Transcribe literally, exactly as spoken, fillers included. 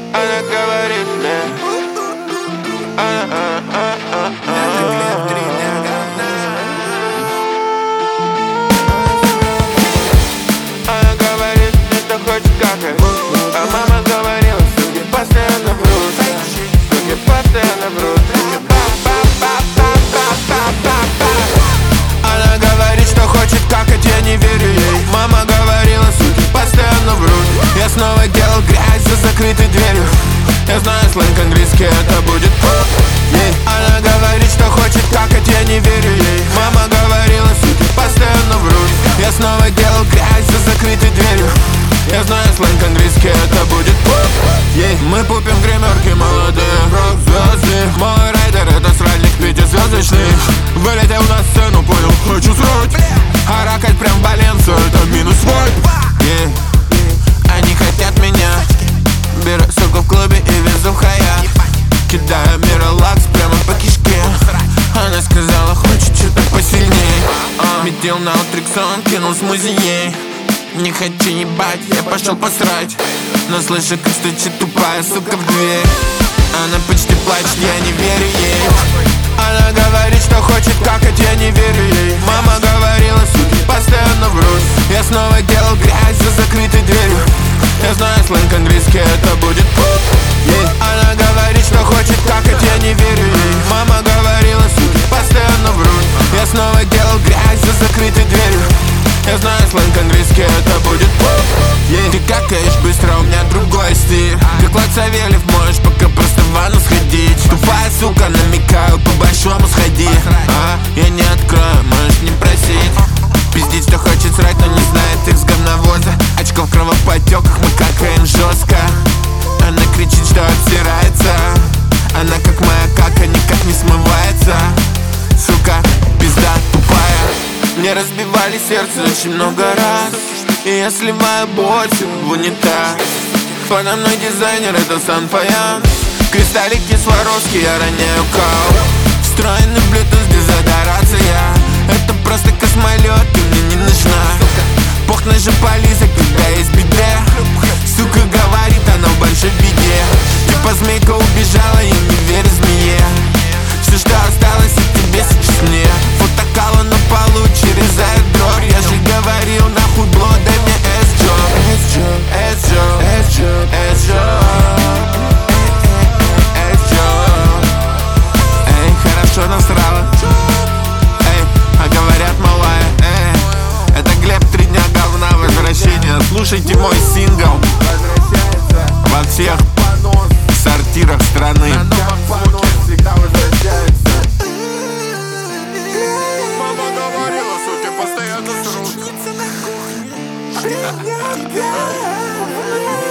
Она говорит мне, а, а, а, а, а. Она говорит мне, что хочет какать, а мама говорила, суки постоянно врут, суки постоянно врут. Она говорит, что хочет какать, я не верю ей. Мама говорила, суки постоянно врут. Я снова делал грязь за закрытой дверью. Я знаю сленг английский, это будет yeah. Она говорит, что хочет какать, я не верю ей. Мама говорила, суки постоянно врут. Я снова делал грязь за закрытой дверью. Я знаю сленг английский, это будет yeah. Мы пупим в гримерке, молодые рок-звезды. Мой райдер, это сральник пятизвездочный. Вылетел на сцену, понял, хочу срать. А ракать прям в Баленцию, это минус вайп yeah. Они хотят меня. Беру суку в клубе и везу в Хаят. Кидаю Миролакс прямо по кишке. Она сказала, хочет что-то посильней. Метил на утриксон, кинул с музеей. Не хочу ебать, я пошел посрать. Но слышу, как стучит тупая сука в дверь. Она почти плачет, я не верю ей. Она говорит, что хочет какать, я не верю ей. Мама говорила, суки постоянно врут. Я снова делал грязь за закрытой дверью. Я знаю сленг английский, это будет yeah. Она говорит, что хочет какать, я не верю ей. Мама говорила, суки постоянно врут. Я снова делал грязь за закрытой дверью. Я знаю сленг английский, это будет yeah. Ты какаешь быстро, у меня другой стиль. Как Влад Савельев, можешь пока просто в ванну сходить. Тупая сука, намекаю, по-большому сходи. А, я не открою, можешь не просить. Пиздить, что хочет срать, но не знает их с говновоза. Очко в кровоподтеках, мы какаем жестко. Она кричит, что обсирается. Она как моя кака, никак не смывается. Сука, пизда тупая. Мне разбивали сердце очень много раз. И я сливаю боль в унитаз. Подо мной дизайнер, это Сан-Фаянс. Кристаллики Сваровски, я роняю кал. Встроенный блютуз, дезодорация. Это просто космолет, ты мне не нужна. Похна же полиса, когда есть беда. Сука говорит, она в большой беде. Типа змейка убежала, я не верю змее. Все, что осталось от тебе, сейчас мне. Фотокала на полу через airdrop. Я же говорил, нахуй бло, дай мне S-job. S-job, S-job, S-job, S-job. Эй, хорошо насрала. Эй, а говорят малая. Эй, это Глеб, три дня говна, возвращение. Слушайте мой сингл во всех сортирах страны. Всегда возвращается. Мама говорила, суки постоянно срут.